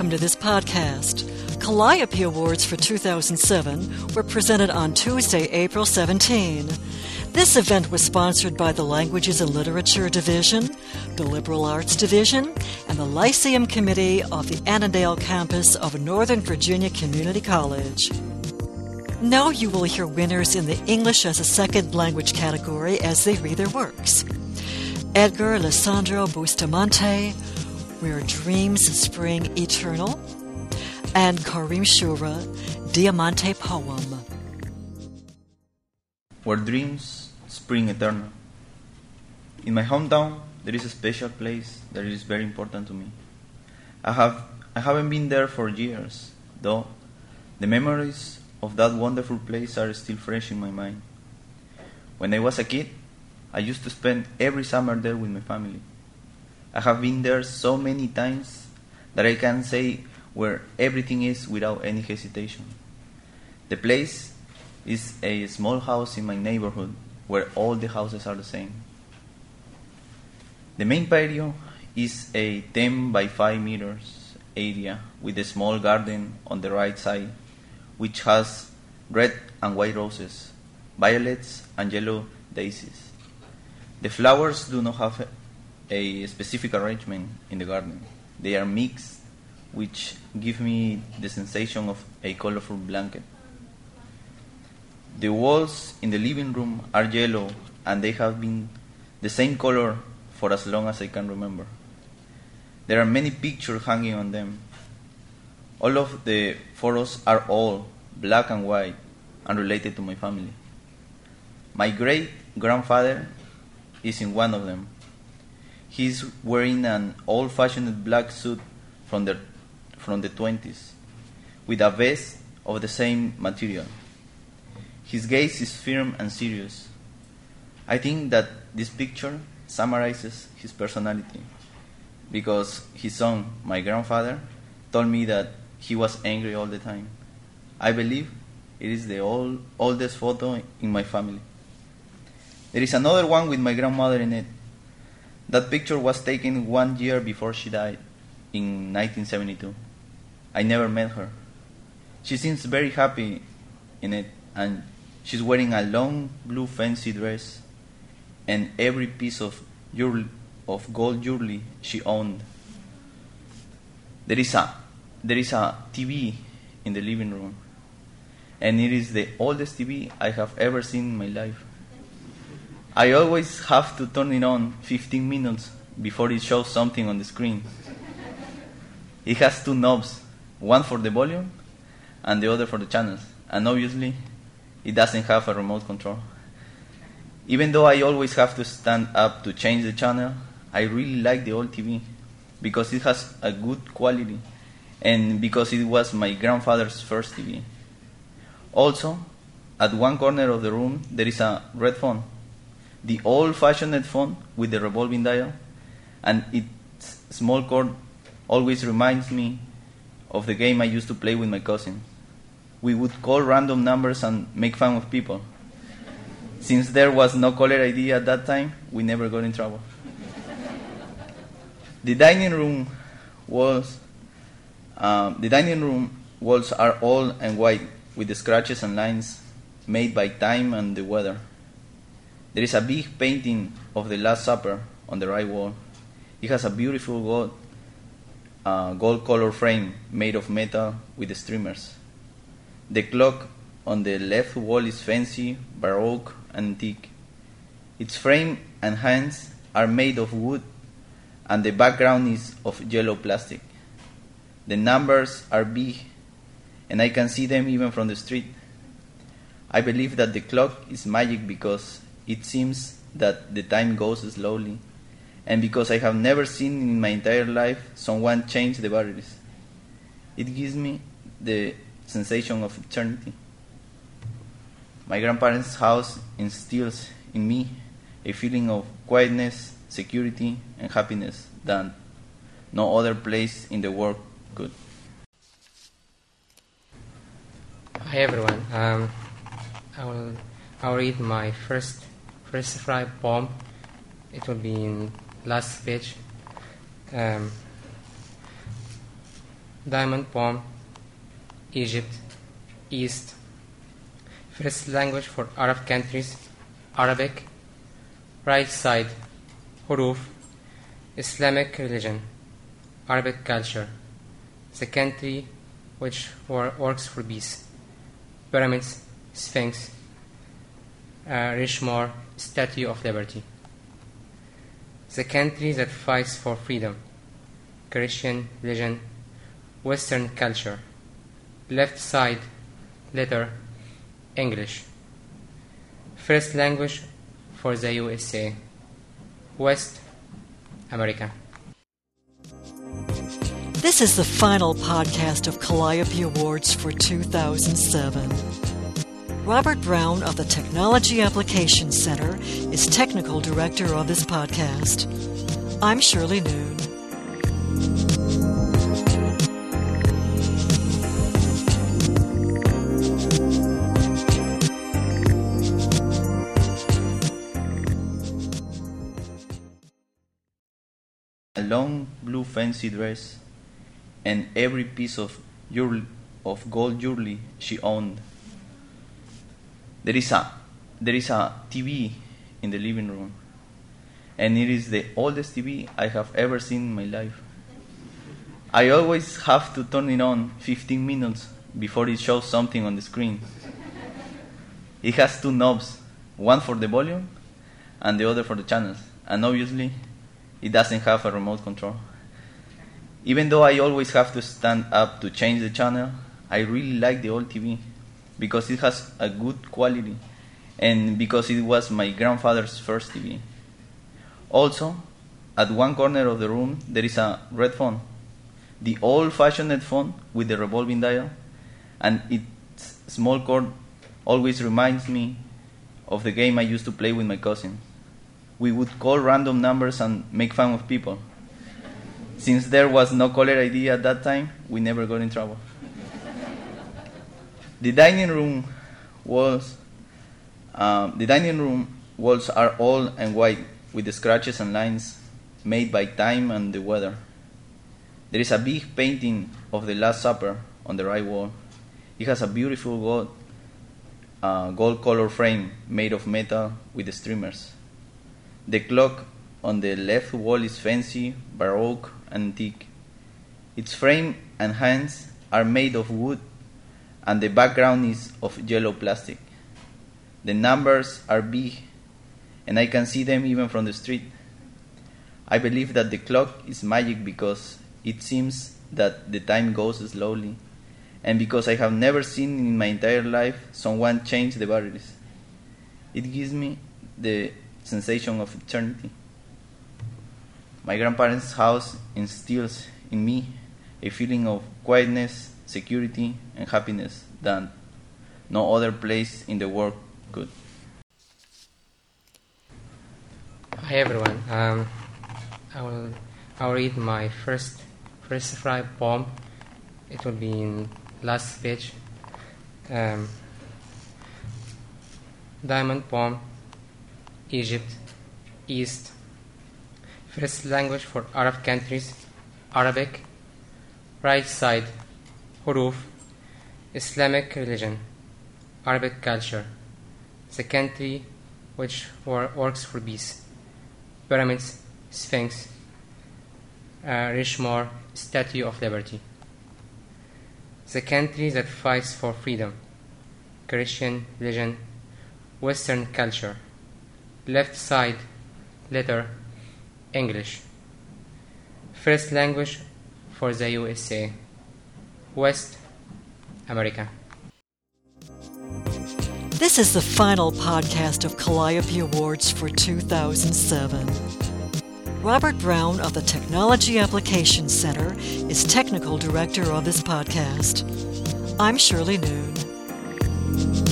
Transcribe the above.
welcome to this podcast. Calliope Awards for 2007 were presented on Tuesday, April 17. This event was sponsored by the Languages and Literature Division, the Liberal Arts Division, and the Lyceum Committee of the Annandale campus of Northern Virginia Community College. Now you will hear winners in the English as a Second Language category as they read their works. Edgar Alessandro Bustamante, Where Dreams Spring Eternal, and Karim Shura, Diamante Poem. Where Dreams Spring Eternal. In my hometown, there is a special place that is very important to me. I haven't been there for years, though the memories of that wonderful place are still fresh in my mind. When I was a kid, I used to spend every summer there with my family. I have been there so many times that I can say where everything is without any hesitation. The place is a small house in my neighborhood where all the houses are the same. The main patio is a 10 by 5 meters area with a small garden on the right side, which has red and white roses, violets and yellow daisies. The flowers do not have a specific arrangement in the garden. They are mixed, which give me the sensation of a colorful blanket. The walls in the living room are yellow, and they have been the same color for as long as I can remember. There are many pictures hanging on them. All of the photos are all black and white and related to my family. My great-grandfather is in one of them. He's wearing an old-fashioned black suit from the 20s, with a vest of the same material. His gaze is firm and serious. I think that this picture summarizes his personality, because his son, my grandfather, told me that he was angry all the time. I believe it is the oldest photo in my family. There is another one with my grandmother in it. That picture was taken 1 year before she died, in 1972. I never met her. She seems very happy in it, and she's wearing a long blue fancy dress and every piece of gold jewelry she owned. There is a TV in the living room, and it is the oldest TV I have ever seen in my life. I always have to turn it on 15 minutes before it shows something on the screen. It has 2 knobs, one for the volume and the other for the channels, and obviously it doesn't have a remote control. Even though I always have to stand up to change the channel, I really like the old TV because it has a good quality and because it was my grandfather's first TV. Also, at one corner of the room there is a red phone, the old-fashioned phone with the revolving dial, and its small cord always reminds me of the game I used to play with my cousin. We would call random numbers and make fun of people. Since there was no caller ID at that time, we never got in trouble. The dining room walls are old and white with the scratches and lines made by time and the weather. There is a big painting of the Last Supper on the right wall. It has a beautiful gold color frame made of metal with the streamers. The clock on the left wall is fancy, baroque, and antique. Its frame and hands are made of wood, and the background is of yellow plastic. The numbers are big, and I can see them even from the street. I believe that the clock is magic because it seems that the time goes slowly, and because I have never seen in my entire life someone change the batteries. It gives me the sensation of eternity. My grandparents' house instills in me a feeling of quietness, security, and happiness that no other place in the world could. Hi everyone. I'll read my first poem. It will be in last page. Diamond Palm, Egypt, East. First language for Arab countries, Arabic. Right side, Huruf, Islamic religion, Arabic culture. The country which works for peace. Pyramids, Sphinx, Richmore, Statue of Liberty. The country that fights for freedom. Christian religion, Western culture. Left side, letter, English. First language for the USA. West America. This is the final podcast of Calliope Awards for 2007. Robert Brown of the Technology Applications Center is technical director of this podcast. I'm Shirley Noon. A long blue fancy dress, and every piece of gold jewelry she owned. There is a TV in the living room, and it is the oldest TV I have ever seen in my life. I always have to turn it on 15 minutes before it shows something on the screen. It has two knobs, one for the volume and the other for the channels, and obviously it doesn't have a remote control. Even though I always have to stand up to change the channel, I really like the old TV because it has a good quality and because it was my grandfather's first TV. Also, at one corner of the room there is a red phone, the old-fashioned phone with the revolving dial, and its small cord always reminds me of the game I used to play with my cousin. We would call random numbers and make fun of people. Since there was no caller ID at that time, we never got in trouble. The dining room walls are old and white with the scratches and lines made by time and the weather. There is a big painting of the Last Supper on the right wall. It has a beautiful gold color frame made of metal with streamers. The clock on the left wall is fancy, baroque, and antique. Its frame and hands are made of wood, and the background is of yellow plastic. The numbers are big, and I can see them even from the street. I believe that the clock is magic because it seems that the time goes slowly, and because I have never seen in my entire life someone change the batteries. It gives me the sensation of eternity. My grandparents' house instills in me a feeling of quietness, security, and happiness that no other place in the world could. Hi everyone. I will read my first poem. It will be in last page. Diamond Palm, Egypt, East. First language for Arab countries, Arabic. Right side, Huruf, Islamic religion, Arabic culture. The country which works for peace. Pyramids, Sphinx, Richmore, Statue of Liberty. The country that fights for freedom. Christian religion, Western culture. Left side, letter, English. First language for the USA. West America. This is the final podcast of Calliope Awards for 2007. Robert Brown of the Technology Applications Center is technical director of this podcast. I'm Shirley Noon.